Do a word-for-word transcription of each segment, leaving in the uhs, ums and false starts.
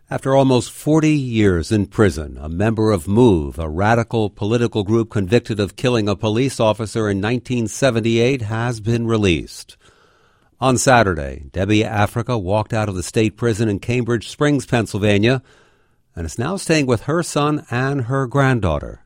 After almost forty years in prison, a member of MOVE, a radical political group convicted of killing a police officer in nineteen seventy-eight, has been released. On Saturday, Debbie Africa walked out of the state prison in Cambridge Springs, Pennsylvania, and is now staying with her son and her granddaughter.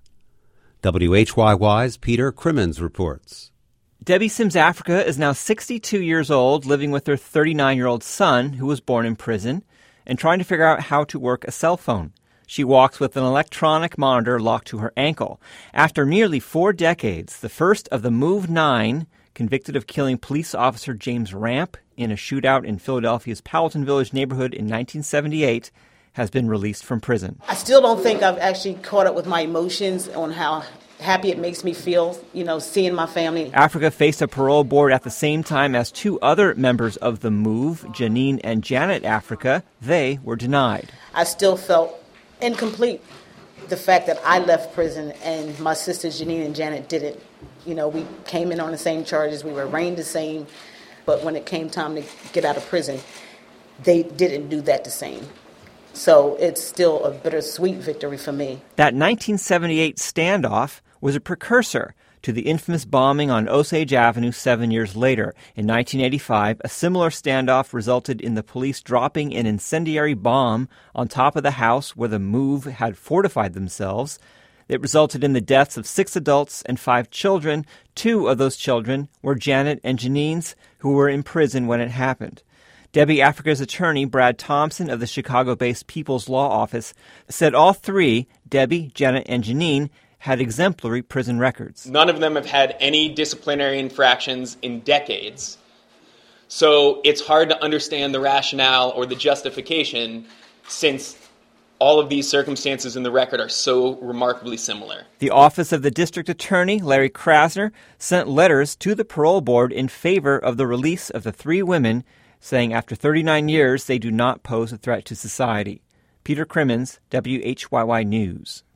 W H Y Y's Peter Crimmins reports. Debbie Sims Africa is now sixty-two years old, living with her thirty-nine-year-old son, who was born in prison, and trying to figure out how to work a cell phone. She walks with an electronic monitor locked to her ankle. After nearly four decades, the first of the MOVE nine, convicted of killing police officer James Ramp in a shootout in Philadelphia's Powelton Village neighborhood in nineteen seventy-eight, has been released from prison. I still don't think I've actually caught up with my emotions on how happy it makes me feel, you know, seeing my family. Africa faced a parole board at the same time as two other members of the MOVE, Janine and Janet Africa. They were denied. I still felt incomplete. The fact that I left prison and my sisters Janine and Janet didn't. You know, we came in on the same charges, we were arraigned the same, but when it came time to get out of prison, they didn't do that the same. So it's still a bittersweet victory for me. That nineteen seventy-eight standoff was a precursor to the infamous bombing on Osage Avenue seven years later. In nineteen eighty-five, a similar standoff resulted in the police dropping an incendiary bomb on top of the house where the MOVE had fortified themselves. It resulted in the deaths of six adults and five children. Two of those children were Janet and Janine's, who were in prison when it happened. Debbie Africa's attorney, Brad Thompson of the Chicago-based People's Law Office, said all three, Debbie, Janet, and Janine, had exemplary prison records. None of them have had any disciplinary infractions in decades. So it's hard to understand the rationale or the justification since all of these circumstances in the record are so remarkably similar. The Office of the District Attorney, Larry Krasner, sent letters to the parole board in favor of the release of the three women, saying after thirty-nine years they do not pose a threat to society. Peter Crimmins, W H Y Y News.